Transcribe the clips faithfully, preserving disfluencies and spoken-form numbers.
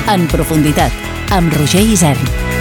En profunditat, amb Roger Isern.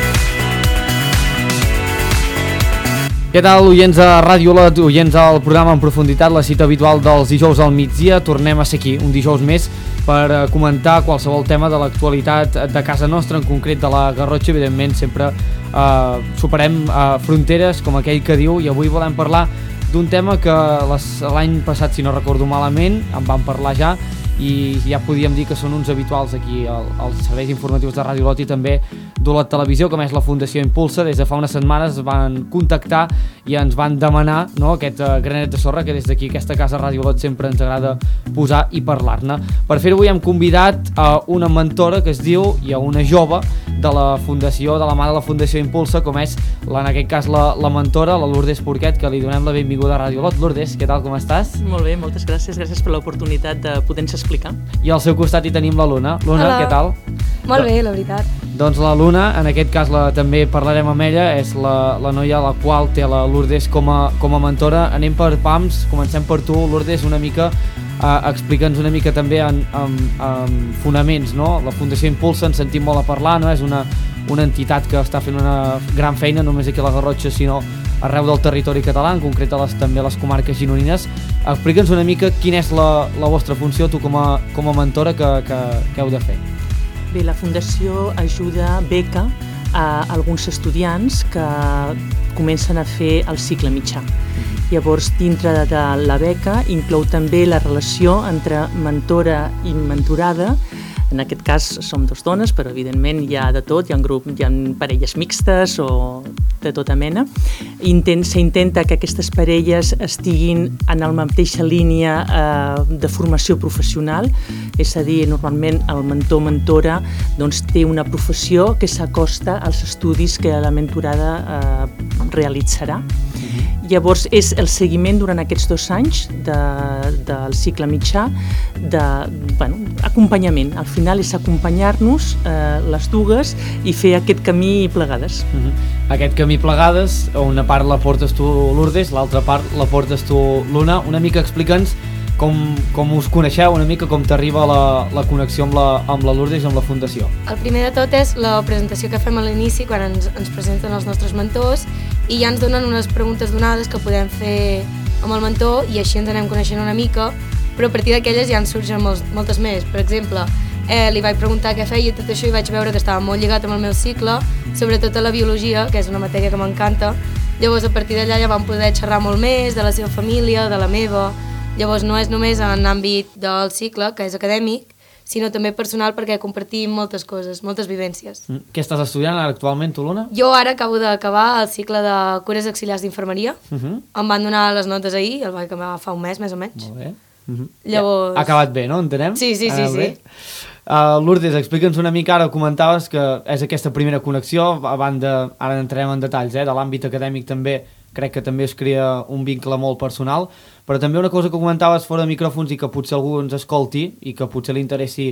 Què tal, oients de Ràdio Olot, oients del programa En Profunditat, la cita habitual dels dijous al migdia. Tornem a ser aquí, un dijous més, per comentar qualsevol tema de l'actualitat de casa nostra, en concret de la Garrotxa. Evidentment, sempre eh, superem eh, fronteres, com aquell que diu, i avui volem parlar d'un tema que l'any passat, si no recordo malament, en vam parlar ja, i ja podíem dir que són uns habituals aquí al, als serveis informatius de Ràdio Olot i també d'Olot Televisió, com és la Fundació Impulsa. Des de fa unes setmanes van contactar i ens van demanar, no, aquest uh, granet de sorra que des d'aquí, aquesta casa Ràdio Olot, sempre ens agrada posar i parlar-ne. Per fer-ho avui hem convidat a una mentora que es diu, i a una jove de la Fundació, de la mà de la Fundació Impulsa, com és, la, en aquest cas, la, la mentora, la Lourdes Porquet, que li donem la benvinguda a Ràdio Olot. Lourdes, què tal, com estàs? Molt bé, moltes gràcies, gràcies per l'oportunitat de poder-nos explicar. I al seu costat hi tenim la Luna. Luna, Hola. Què tal? Molt bé, la veritat. Doncs la Luna, en aquest cas la, també parlarem amb ella, és la, la noia a la qual té la Lourdes com a, com a mentora. Anem per pams, comencem per tu, Lourdes, una mica, eh, explica'ns una mica també en, en, en fonaments, no? La Fundació Impulsa, en sentim molt a parlar, no? És una, una entitat que està fent una gran feina, no només aquí a la Garrotxa, sinó arreu del territori català, en concret a les, també a les comarques gironines. Explica'ns una mica quina és la, la vostra funció, tu com a, com a mentora, que, que, que heu de fer. Bé, la Fundació ajuda, beca, a alguns estudiants que comencen a fer el cicle mitjà. Llavors, dintre de la beca, inclou també la relació entre mentora i mentorada. En aquest cas som dos dones, però evidentment hi ha de tot, hi ha, un grup, hi ha parelles mixtes o de tota mena. Intent, s'intenta que aquestes parelles estiguin en la mateixa línia eh, de formació professional, és a dir, normalment el mentor-mentora doncs, té una professió que s'acosta als estudis que la mentorada eh, realitzarà. Llavors és el seguiment durant aquests dos anys de, del cicle mitjà, de bueno, acompanyament. Al final és acompanyar-nos eh, les dues i fer aquest camí plegades. Uh-huh. Aquest camí plegades, una part la portes tu, Lourdes, l'altra part la portes tu, Luna. Una mica explica'ns com, com us coneixeu, una mica com t'arriba la, la connexió amb la, amb la Lourdes i amb la Fundació. El primer de tot és la presentació que fem a l'inici, quan ens, ens presenten els nostres mentors, i ja ens donen unes preguntes donades que podem fer amb el mentor i així ens anem coneixent una mica, però a partir d'aquelles ja en surgen molts, moltes més. Per exemple, eh, li vaig preguntar què feia i tot això i vaig veure que estava molt lligat amb el meu cicle, sobretot a la biologia, que és una matèria que m'encanta. Llavors a partir d'allà ja vam poder xerrar molt més de la seva família, de la meva. Llavors no és només en l'àmbit del cicle, que és acadèmic, sinó també personal, perquè compartim moltes coses, moltes vivències. Mm. Què estàs estudiant ara actualment, tu, Luna? Jo ara acabo d'acabar el cicle de cures auxiliars d'infermeria. Uh-huh. Em van donar les notes ahir, el vaig acabar fa un mes, més o menys. Molt bé. Uh-huh. Llavors... Ja, ha acabat bé, no? Entenem? Sí, sí, sí. sí. Uh, Lourdes, explica'ns una mica, ara comentaves que és aquesta primera connexió, a banda, ara entrarem en detalls, eh, de l'àmbit acadèmic també, crec que també es crea un vincle molt personal, però també una cosa que comentaves fora de micròfons i que potser algú ens escolti i que potser li interessi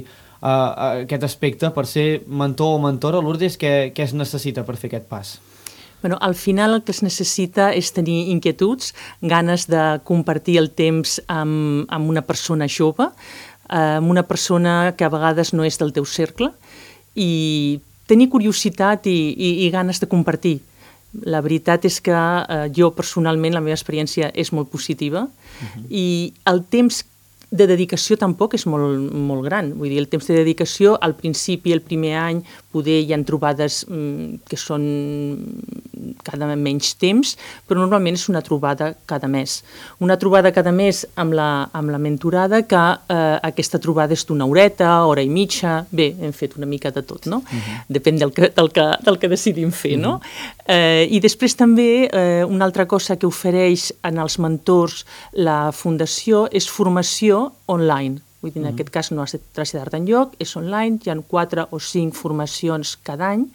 uh, aquest aspecte, per ser mentor o mentora, Lourdes, què, què es necessita per fer aquest pas? Bueno, al final el que es necessita és tenir inquietuds, ganes de compartir el temps amb, amb una persona jove, amb una persona que a vegades no és del teu cercle, i tenir curiositat i, i, i ganes de compartir. La veritat és que eh, jo personalment la meva experiència és molt positiva. Uh-huh. I el temps de dedicació tampoc és molt, molt gran. Vull dir, el temps de dedicació al principi, el primer any, poder hi ha trobades mm, que són cada menys temps, però normalment és una trobada cada mes. Una trobada cada mes amb la, amb la mentorada, que eh, aquesta trobada és d'una horeta, hora i mitja. Bé, hem fet una mica de tot, no? Uh-huh. Depèn del que, del, que, del que decidim fer, uh-huh. no? Eh, I després també eh, una altra cosa que ofereix en els mentors la Fundació és formació online. Vull dir, en mm. aquest cas no has de traslladar-te enlloc, és online, hi ha quatre o cinc formacions cada any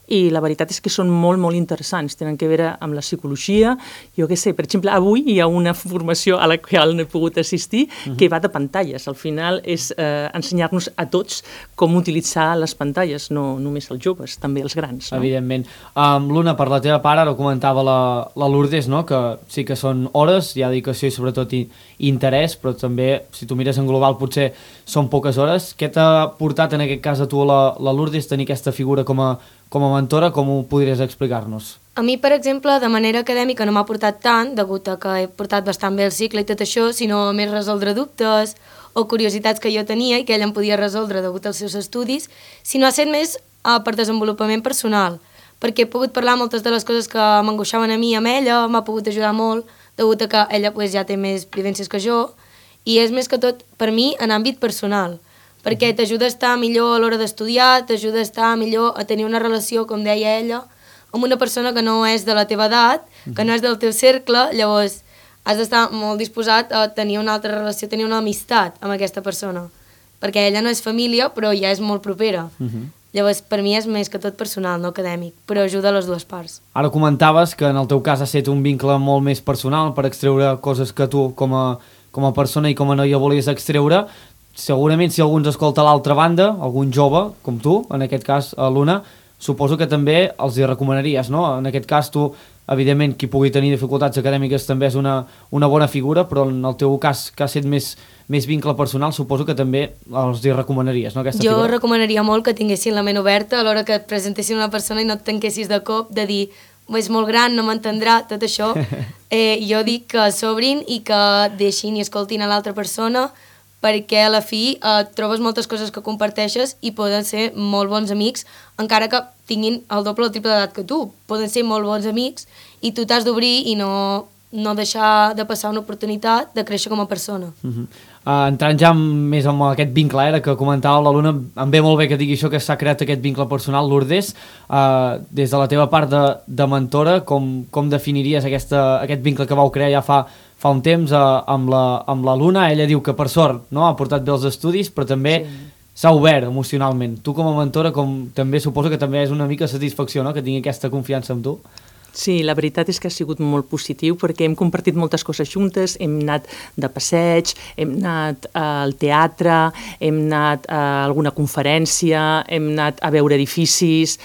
i la veritat és que són molt, molt interessants, tenen a veure amb la psicologia. Jo què sé, per exemple, avui hi ha una formació a la qual no he pogut assistir uh-huh. que va de pantalles. Al final és eh, ensenyar-nos a tots com utilitzar les pantalles, no només els joves, també els grans. No? Evidentment. Um, Luna, per la teva part, ara ho comentava la, la Lourdes, no? Que sí que són hores, hi ha dedicació i sobretot i, i interès, però també, si tu mires en global, potser són poques hores. Què t'ha portat en aquest cas a tu, la, la Lourdes, tenir aquesta figura com a, com a mentora? Com ho podries explicar-nos? A mi, per exemple, de manera acadèmica no m'ha portat tant, degut a que he portat bastant bé el cicle i tot això, sinó més resoldre dubtes o curiositats que jo tenia i que ella em podia resoldre degut als seus estudis, sinó ha estat més uh, per desenvolupament personal, perquè he pogut parlar moltes de les coses que m'angoixaven a mi amb ella, m'ha pogut ajudar molt, degut a que ella pues, ja té més vivències que jo, i és més que tot, per mi, en àmbit personal, perquè t'ajuda a estar millor a l'hora d'estudiar, t'ajuda a estar millor a tenir una relació, com deia ella, amb una persona que no és de la teva edat, que no és del teu cercle, llavors has d'estar molt disposat a tenir una altra relació, tenir una amistat amb aquesta persona, perquè ella no és família, però ja és molt propera. Uh-huh. Llavors, per mi és més que tot personal, no acadèmic, però ajuda a les dues parts. Ara comentaves que en el teu cas ha estat un vincle molt més personal per extreure coses que tu com a, com a persona i com a noia volies extreure. Segurament si algú ens escolta a l'altra banda, algun jove, com tu, en aquest cas, Luna, suposo que també els hi recomanaries, no? En aquest cas tu, evidentment, qui pugui tenir dificultats acadèmiques també és una, una bona figura, però en el teu cas, que ha estat més, més vincle personal, suposo que també els hi recomanaries, no, aquesta jo figura? Jo recomanaria molt que tinguessin la ment oberta a l'hora que et presentessin una persona i no et tanquessis de cop de dir és molt gran, no m'entendrà, tot això. Eh, jo dic que s'obrin i que deixin i escoltin a l'altra persona, perquè a la fi eh, trobes moltes coses que comparteixes i poden ser molt bons amics, encara que tinguin el doble o el triple d'edat que tu. Poden ser molt bons amics i tu t'has d'obrir i no, no deixar de passar una oportunitat de créixer com a persona. Uh-huh. uh, entrant ja més amb aquest vincle era que comentava la Luna, em ve molt bé que digui això, que s'ha creat aquest vincle personal. Lourdes, uh, des de la teva part de, de mentora, com, com definiries aquesta, aquest vincle que vau crear ja fa fa un temps eh, amb, la, amb la Luna? Ella diu que per sort no, ha portat bé els estudis, però també s'ha sí. obert emocionalment. Tu com a mentora com, també suposo que també és una mica satisfacció, no?, que tingui aquesta confiança en tu. Sí, la veritat és que ha sigut molt positiu perquè hem compartit moltes coses juntes, hem anat de passeig, hem anat al teatre, hem anat a alguna conferència, hem anat a veure edificis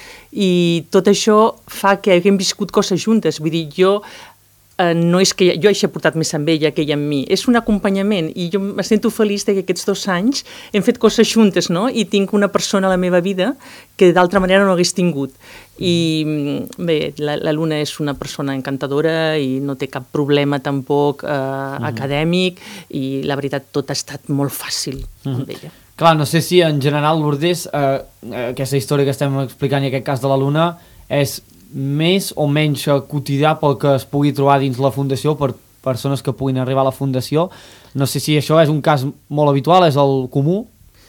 i tot això fa que haguem viscut coses juntes. Vull dir, jo Uh, no és que jo hagi portat més amb ella que ella amb mi, és un acompanyament i jo me sento feliç que aquests dos anys hem fet coses juntes, no? I tinc una persona a la meva vida que d'altra manera no hagués tingut. I bé, la, la Luna és una persona encantadora i no té cap problema tampoc uh, mm. acadèmic i la veritat tot ha estat molt fàcil mm. amb ella. Clar, no sé si en general, Lourdes, eh, aquesta història que estem explicant i aquest cas de la Luna és més o menys quotidià pel que es pugui trobar dins la Fundació per persones que puguin arribar a la Fundació. No sé si això és un cas molt habitual, és el comú.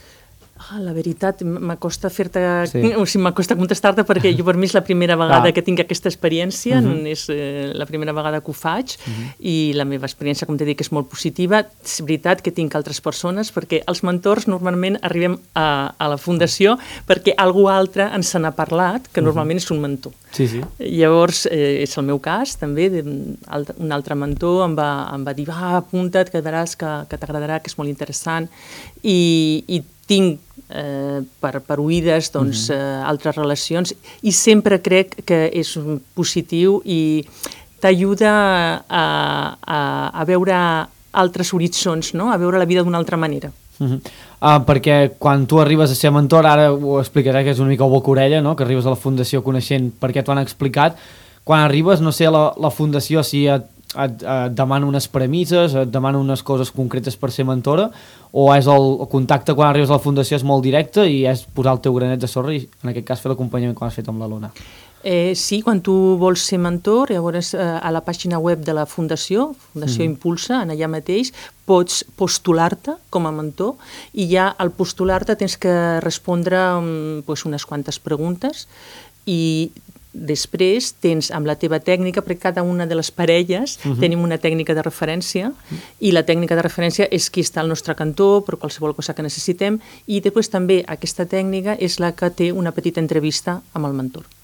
Ah, la veritat, m'acosta fer-te... Sí. O sigui, m'acosta contestar-te perquè jo per mi és la primera vegada ah. que tinc aquesta experiència, uh-huh. és eh, la primera vegada que ho faig uh-huh. i la meva experiència, com t'he dit, és molt positiva. És veritat que tinc altres persones perquè els mentors normalment arribem a, a la Fundació perquè algú altre ens se n'ha parlat, que normalment uh-huh. és un mentor. Sí, sí. Llavors, eh, és el meu cas, també, de, un altre mentor em va, em va dir, va, apunta't, que veràs que, que t'agradarà, que és molt interessant, i, i tinc eh, per, per oïdes doncs, uh-huh. eh, altres relacions i sempre crec que és positiu i t'ajuda a, a, a veure altres horitzons, no? A veure la vida d'una altra manera. Uh-huh. uh, perquè quan tu arribes a ser mentor, ara ho explicaré que és una mica boca-orella, no? Que arribes a la Fundació coneixent per què t'ho han explicat, quan arribes, no sé, a la, la Fundació si et et, et demana unes premisses, et demana unes coses concretes per ser mentora, o és el, el contacte quan arribes a la Fundació és molt directe i és posar el teu granet de sorra i en aquest cas fer l'acompanyament com has fet amb la Luna? Eh, sí, quan tu vols ser mentor, llavors eh, a la pàgina web de la Fundació, Fundació mm. Impulsa, en allà mateix, pots postular-te com a mentor i ja al postular-te tens que respondre um, pues, unes quantes preguntes i després tens amb la teva tècnica, perquè cada una de les parelles uh-huh. tenim una tècnica de referència uh-huh. i la tècnica de referència és qui està al nostre cantó per qualsevol cosa que necessitem i després també aquesta tècnica és la que té una petita entrevista amb el mentor.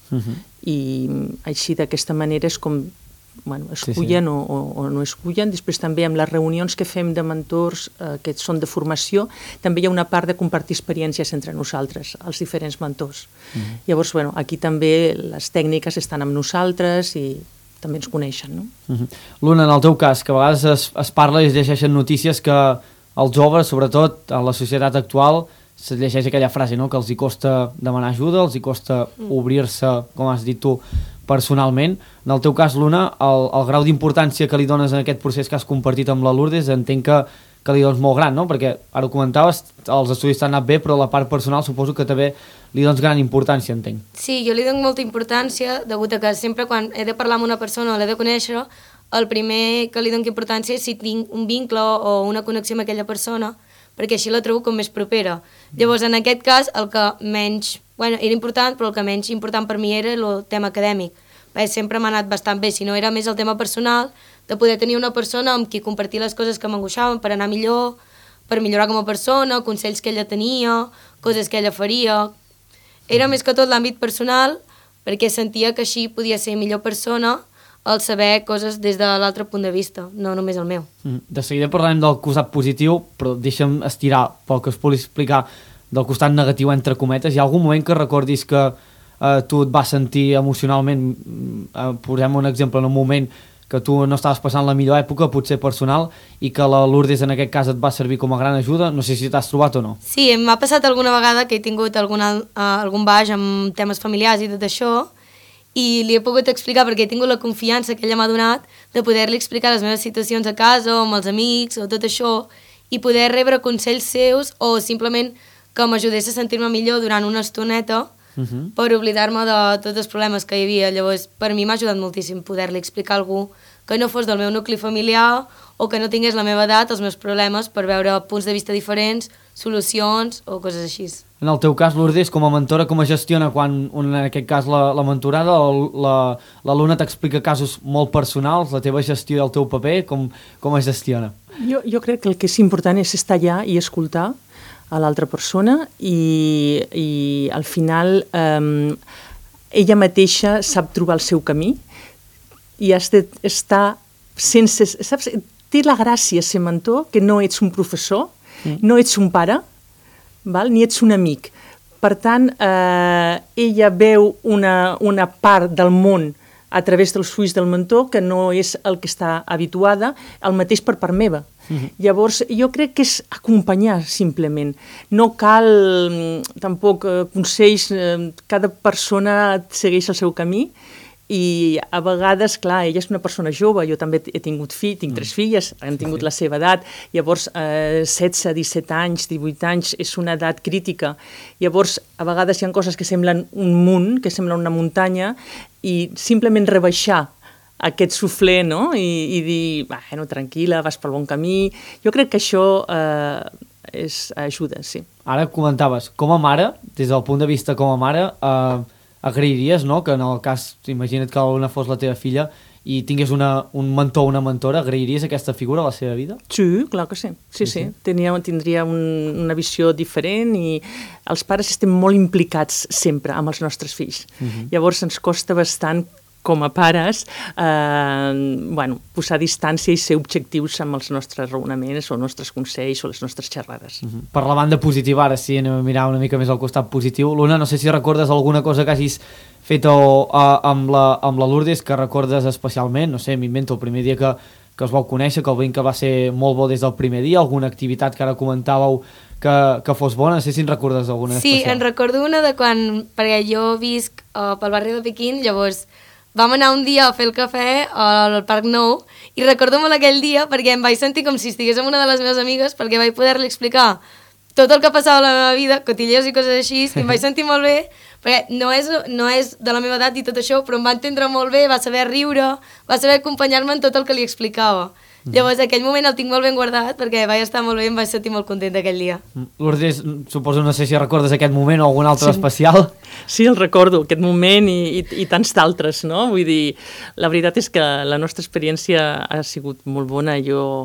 Uh-huh. I així d'aquesta manera és com bueno, escullen sí, sí. O, o no escullen. Després també amb les reunions que fem de mentors eh, que són de formació, també hi ha una part de compartir experiències entre nosaltres, els diferents mentors. Uh-huh. Llavors, bueno, aquí també les tècniques estan amb nosaltres i també ens coneixen, no? Uh-huh. Luna, en el teu cas, que a vegades es, es parla i es llegeixen notícies que els joves, sobretot en la societat actual, se llegeix aquella frase, no?, que els hi costa demanar ajuda, els hi costa obrir-se, com has dit tu, personalment. En el teu cas, Luna, el, el grau d'importància que li dones en aquest procés que has compartit amb la Lourdes, entenc que, que li dones molt gran, no? Perquè, ara ho comentaves, els estudis t'han anat bé, però la part personal suposo que també li dones gran importància, entenc. Sí, jo li dono molta importància, degut a que sempre quan he de parlar amb una persona o l'he de conèixer, el primer que li dono importància és si tinc un vincle o una connexió amb aquella persona, perquè així la trobo com més propera. Llavors, en aquest cas, el que menys... Bueno, era important, però el que menys important per mi era el tema acadèmic. Perquè sempre m'ha anat bastant bé, si no era més el tema personal, de poder tenir una persona amb qui compartir les coses que m'angoixaven per anar millor, per millorar com a persona, consells que ella tenia, coses que ella faria. Era més que tot l'àmbit personal, perquè sentia que així podia ser millor persona al saber coses des de l'altre punt de vista, no només el meu. De seguida parlarem del costat positiu, però deixa'm estirar pel que es pugui explicar del costat negatiu, entre cometes. Hi ha algun moment que recordis que eh, tu et vas sentir emocionalment, eh, posem un exemple, en un moment que tu no estaves passant la millor època, potser personal, i que la Lourdes en aquest cas et va servir com a gran ajuda? No sé si t'has trobat o no. Sí, m'ha passat alguna vegada que he tingut alguna, uh, algun baix amb temes familiars i tot això, i li he pogut explicar, perquè he tingut la confiança que ella m'ha donat de poder-li explicar les meves situacions a casa o amb els amics o tot això, i poder rebre consells seus o simplement que m'ajudés a sentir-me millor durant una estoneta uh-huh. per oblidar-me de tots els problemes que hi havia. Llavors, per mi m'ha ajudat moltíssim poder-li explicar a algú que no fos del meu nucli familiar o que no tingués la meva edat, els meus problemes, per veure punts de vista diferents, solucions o coses així. En el teu cas, Lourdes, com a mentora, com es gestiona quan, en aquest cas, la, la mentorada o la, la Luna t'explica casos molt personals, la teva gestió del teu paper, com, com es gestiona? Jo, jo crec que el que és important és estar allà i escoltar a l'altra persona i, i al final eh, ella mateixa sap trobar el seu camí i has d'estar sense... Saps? Té la gràcia ser mentor, que no ets un professor, mm. no ets un pare, val? Ni ets un amic. Per tant, eh, ella veu una, una part del món a través dels ulls del mentor que no és el que està habituada, el mateix per part meva. Mm-hmm. Llavors, jo crec que és acompanyar, simplement. No cal tampoc eh, consells, eh, cada persona segueix el seu camí, i a vegades, clar, ella és una persona jove, jo també he tingut fill, tinc tres filles, han tingut la seva edat, llavors eh, setze, disset anys, divuit anys, és una edat crítica. Llavors, a vegades hi ha coses que semblen un munt, que semblen una muntanya, i simplement rebaixar aquest suflé, no?, i, i dir, bueno, tranquil·la, vas pel bon camí. Jo crec que això eh, és ajuda, sí. Ara comentaves, com a mare, des del punt de vista com a mare, eh, agrairies, no?, que en el cas, imagina't que una fos la teva filla i tingués una, un mentor o una mentora, agrairies aquesta figura a la seva vida? Sí, clar que sí. Sí, sí. sí. Tenia, tindria un, una visió diferent i els pares estem molt implicats sempre amb els nostres fills. Uh-huh. Llavors ens costa bastant com a pares, eh, bueno, posar distància i ser objectius amb els nostres raonaments o els nostres consells o les nostres xerrades. Uh-huh. Per la banda positiva, ara sí, anem a mirar una mica més al costat positiu. Luna, no sé si recordes alguna cosa que hagis fet o, uh, amb, la, amb la Lourdes que recordes especialment, no sé, m'invento el primer dia que, que us vau conèixer, que el vincle va ser molt bo des del primer dia, alguna activitat que ara comentàveu que, que fos bona, no sé si en recordes alguna sí, especial. Sí, en recordo una de quan, perquè jo visc uh, pel barri de Pequín, llavors vam anar un dia a fer el cafè al Parc Nou i recordo molt aquell dia perquè em vaig sentir com si estigués amb una de les meves amigues perquè vaig poder-li explicar tot el que passava a la meva vida, cotilleos i coses així, i em vaig sentir molt bé perquè no és, no és de la meva edat i tot això, però em va entendre molt bé, va saber riure, va saber acompanyar-me en tot el que li explicava. Llavors, aquell moment el tinc molt ben guardat perquè vaig estar molt bé i em vaig sentir molt content aquell dia. Lourdes, suposo, no sé si recordes aquest moment o algun altre sí. especial. Sí, el recordo, aquest moment i, i, i tants d'altres, no? Vull dir, la veritat és que la nostra experiència ha sigut molt bona. Jo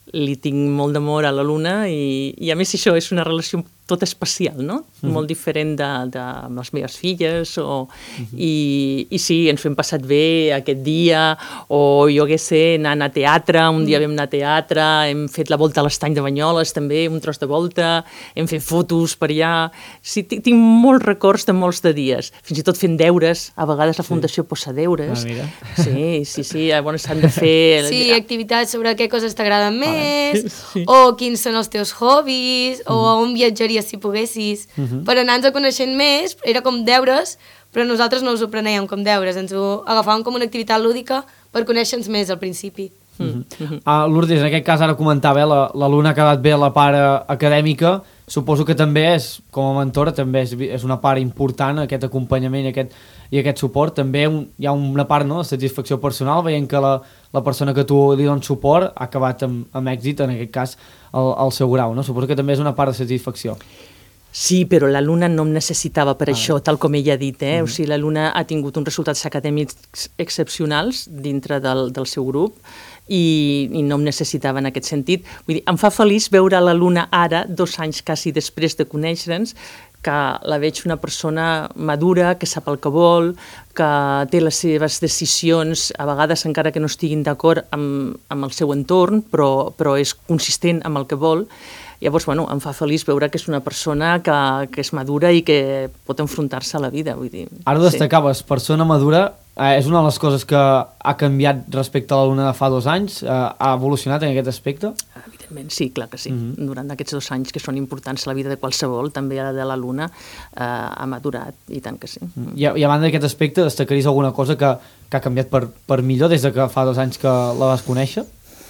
li tinc molt d'amor a la Luna i, i a més això és una relació tot especial, no? Mm-hmm. Molt diferent de, de amb les meves filles o, mm-hmm. i, i sí, ens ho hem passat bé aquest dia o jo què sé, anant a teatre, un dia vam anar a teatre, hem fet la volta a l'estany de Banyoles també, un tros de volta, hem fet fotos per allà, sí, tinc, tinc molts records de molts de dies, fins i tot fent deures, a vegades la Fundació sí. posa deures, ah, sí, sí, sí, bueno, s'han de fer... Sí, activitats sobre què coses t'agraden més, sí. o quins són els teus hobbies, mm-hmm. o on viatjaries si poguessis, uh-huh. per anar-nos coneixent més, era com deures, però nosaltres no us ho preníem com deures, ens ho agafàvem com una activitat lúdica per conèixer-nos més al principi. Uh-huh. Uh-huh. Uh, Lourdes, en aquest cas ara comentava, eh, la, la Luna ha quedat bé a la part acadèmica, suposo que també és, com a mentora, també és, és una part important, aquest acompanyament i aquest, i aquest suport, també un, hi ha una part, no?, de satisfacció personal, veient que la, la persona que tu li dones suport ha acabat amb, amb èxit, en aquest cas, el, el seu grau, no? Suposo que també és una part de satisfacció. Sí, però la Luna no em necessitava per ah, això, tal com ella ha dit, eh? Mm-hmm. O sigui, la Luna ha tingut uns resultats acadèmics excepcionals dintre del, del seu grup i, i no em necessitava en aquest sentit. Vull dir, em fa feliç veure la Luna ara, dos anys quasi després de conèixer-nos, que la veig una persona madura, que sap el que vol, que té les seves decisions, a vegades encara que no estiguin d'acord amb, amb el seu entorn, però, però és consistent amb el que vol. Llavors, bueno, em fa feliç veure que és una persona que, que és madura i que pot enfrontar-se a la vida. Vull dir, ara ho destacaves, sí. Persona madura, eh, és una de les coses que ha canviat respecte a la Luna de fa dos anys? Eh, ha evolucionat en aquest aspecte? Evidentment, sí, clar que sí. Mm-hmm. Durant aquests dos anys que són importants a la vida de qualsevol, també la de la Luna, eh, ha madurat, i tant que sí. Mm. I, I a banda d'aquest aspecte, destacaries alguna cosa que, que ha canviat per, per millor des de que fa dos anys que la vas conèixer?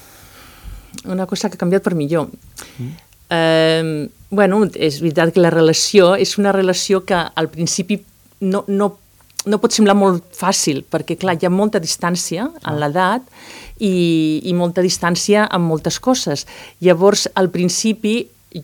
Una cosa que ha canviat per millor... Mm. Eh, bueno, és veritat que la relació és una relació que al principi no, no, no pot semblar molt fàcil, perquè clar, hi ha molta distància en l'edat i, i molta distància en moltes coses. Llavors, al principi,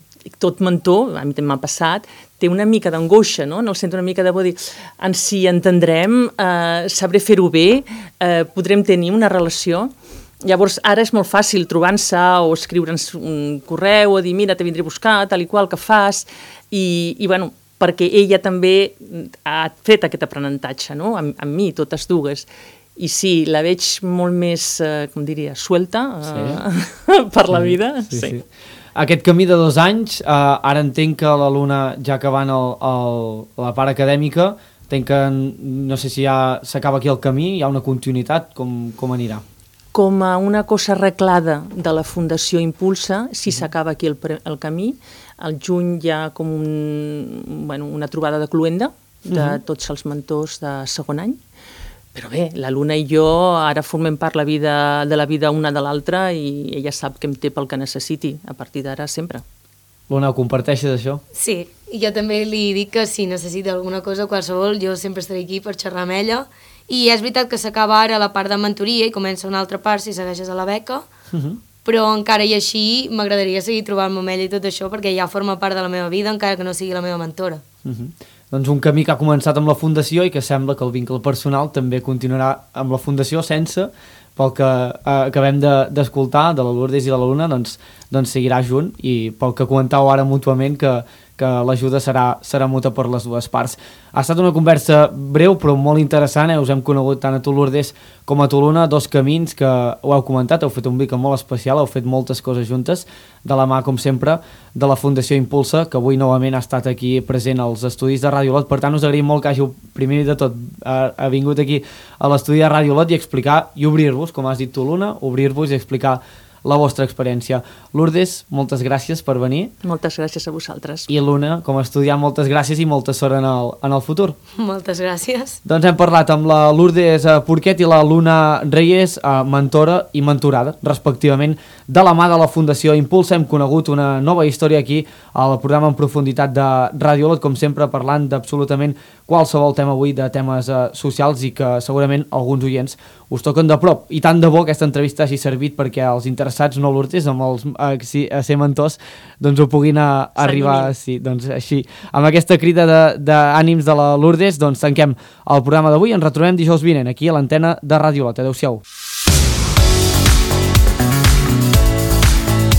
tot mentor, a mi també m'ha passat, té una mica d'angoixa, no? En el sentit una mica de dir, ens si entendrem, eh, sabré fer-ho bé, eh, podrem tenir una relació. Llavors, ara és molt fàcil trobant-se o escriure'ns un correu o dir, mira, te vindré a buscar, tal i qual, que fas, i, i bueno, perquè ella també ha fet aquest aprenentatge, no?, amb, amb mi, totes dues. I sí, la veig molt més, eh, com diria, suelta eh, sí. per la vida. Sí, sí. Sí. Aquest camí de dos anys, eh, ara entenc que la Luna, ja acabant el, el, la part acadèmica, entenc que no sé si ja s'acaba aquí el camí, hi ha una continuïtat, com, com anirà? Com a una cosa arreglada de la Fundació Impulsa, si s'acaba aquí el, el camí, al juny hi ha com un, bueno, una trobada de cluenda de uh-huh. tots els mentors de segon any. Però bé, la Luna i jo ara formem part la vida, de la vida una de l'altra i ella sap que em té pel que necessiti, a partir d'ara sempre. Luna, ho comparteixes això? Sí, i jo també li dic que si necessita alguna cosa, qualsevol, jo sempre estaré aquí per xerrar amb ella. I és veritat que s'acaba ara la part de mentoria i comença una altra part si segueixes a la beca, uh-huh. però encara i així m'agradaria seguir trobant-me amb ella i tot això perquè ja forma part de la meva vida encara que no sigui la meva mentora. Uh-huh. Doncs un camí que ha començat amb la Fundació i que sembla que el vincle personal també continuarà amb la Fundació sense, pel que eh, acabem d'escoltar de, de la Lourdes i la Luna, doncs, doncs seguirà junt i pel que comentàveu ara mútuament que que l'ajuda serà, serà muta per les dues parts. Ha estat una conversa breu però molt interessant, eh? Us hem conegut tant a tu, Lourdes, com a tu, Luna, dos camins que ho heu comentat, heu fet un vincle molt especial, heu fet moltes coses juntes, de la mà, com sempre, de la Fundació Impulsa, que avui novament ha estat aquí present als estudis de Ràdio Lot. Per tant, us agraïm molt que hàgiu, primer de tot, ha, ha vingut aquí a l'estudi de Ràdio Lot i explicar i obrir-vos, com has dit tu, Luna, obrir-vos i explicar la vostra experiència. Lourdes, moltes gràcies per venir. Moltes gràcies a vosaltres. I Luna, com a estudiant, moltes gràcies i molta sort en el, en el futur. Moltes gràcies. Doncs hem parlat amb la Lourdes Porquet i la Luna Reyes, mentora i mentorada, respectivament, de la mà de la Fundació Impulsa. Hem conegut una nova història aquí al programa En Profunditat de Ràdio Lot, com sempre parlant d'absolutament qualsevol tema avui, de temes eh, socials i que segurament alguns oients us toquen de prop. I tant de bo aquesta entrevista hagi servit perquè els interessats, no Lourdes, amb els a, a ser mentors, doncs ho puguin a, a arribar, sí, doncs així. Amb aquesta crida d'ànims de, de la Lourdes, doncs tanquem el programa d'avui. Ens retrobem dijous vinent aquí a l'antena de Ràdio Lot. Adéu-siau.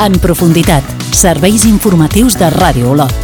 En profunditat, serveis informatius de Ràdio Olot.